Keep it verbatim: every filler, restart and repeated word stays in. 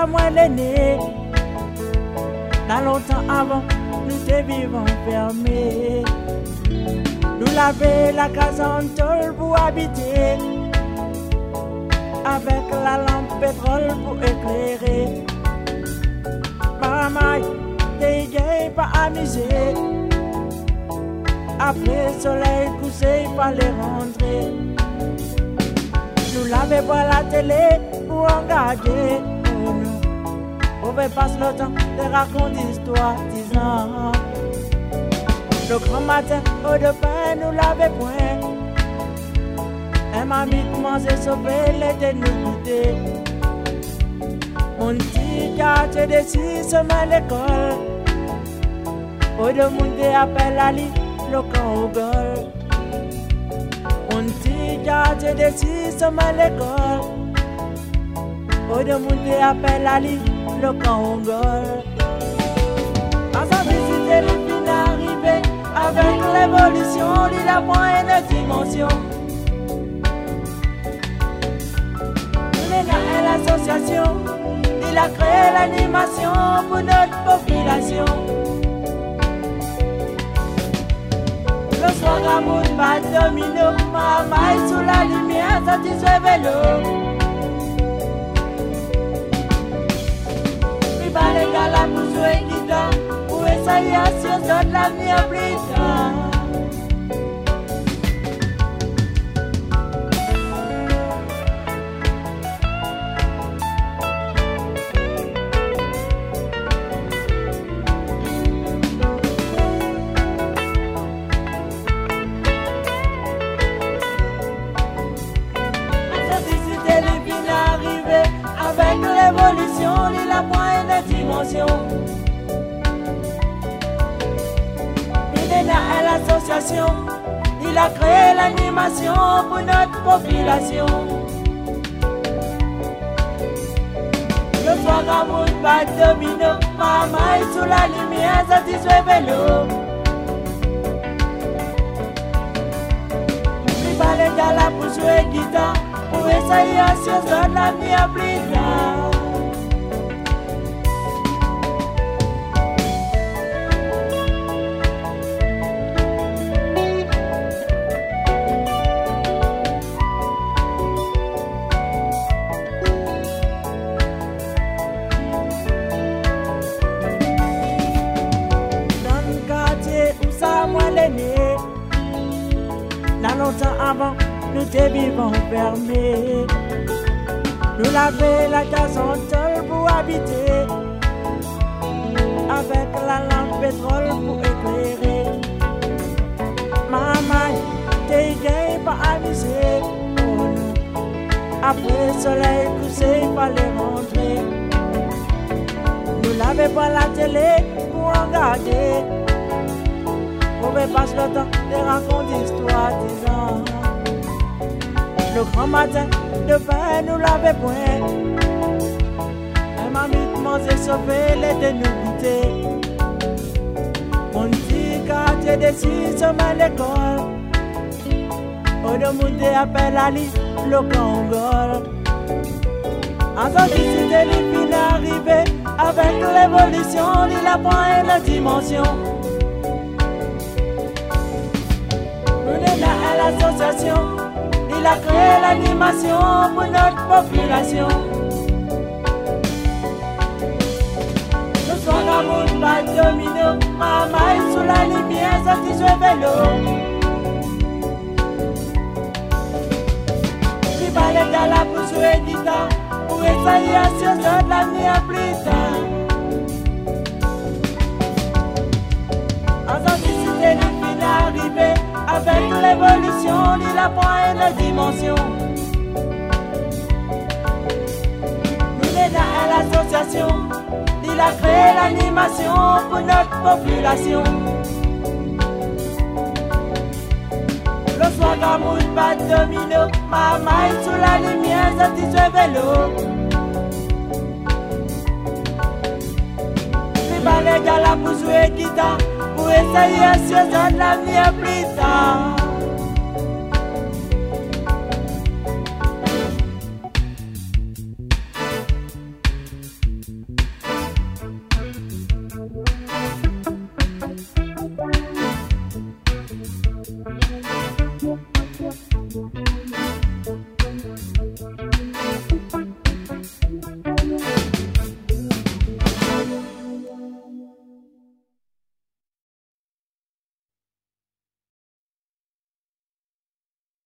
moi l'aîné. Dans longtemps avant, nous te vivons fermés. Nous laver la case en tôle pour habiter, avec la lampe pétrole pour éclairer. Maman, t'es gay pas amusé. Après le soleil couché, il fallait rentrer. Nous laver voir la télé pour regarder. Oh non, on va passer le temps de raconter l'histoire disant. Le grand matin, au de pain, nous l'avait point. Un mamie commençait à sauver les dénudés. Mon petit quartier de six semaines l'école. Au de monde appelle à lui, le camp au gol. Mon petit quartier de six semaines l'école. Au de monde appelle à lui, le camp au gol. À sa visite, les filles arrivées. Avec l'évolution, il a moins de dimension. Il est là l'association, il a créé l'animation pour notre population. Le soir, Ramoun va domino, maman sous la lumière, satisfait vélo. Il va les gars là pour jouer guitare. Ça y est, sur toute l'avenir plus tard. Cette visite est bien arrivée. Avec l'évolution, il a moins de dimension. À l'association, il a créé l'animation pour notre population. Le soir, Ramoun va domino, maman est sous la lumière, satisfait vélo. Il va les gars là pour jouer guitare, pour essayer sur son avenir plus tard. Dans longtemps avant, nous te vivons fermés. Nous laver la case en tôle pour habiter, avec la lampe pétrole pour éclairer. Maman, t'es gay pas amusé. Oh non, après le soleil couché, il fallait rentrer. Nous laver pas la télé pour regarder. On va passer le temps de raconter l'histoire disant. Le grand matin, de pain nous l'avait point. Un mamie commençait à sauver les dénudés. Mon petit quartier de six semaines l'école. Au de monde appelle à lui, le Congol. En sortie, c'était les filles arrivées. Avec l'évolution, il a point la dimension. À l'association, il a créé l'animation pour notre population. Le soir, Ramoun va domino, maman est sous la lumière, satisfait vélo. Il va les gars là pour jouer guitare, pour essayer sur toute l'avenir plus tard. En sortie, c'était les filles arrivées. Avec l'évolution, il a point de dimension. Nous sommes à l'association, il a créé l'animation pour notre population. Le soir, Ramoun va domino, maman est sous la lumière, satisfait vélo. Il va les gars là pour jouer guitare, pour essayer sur l'avenir plus tard.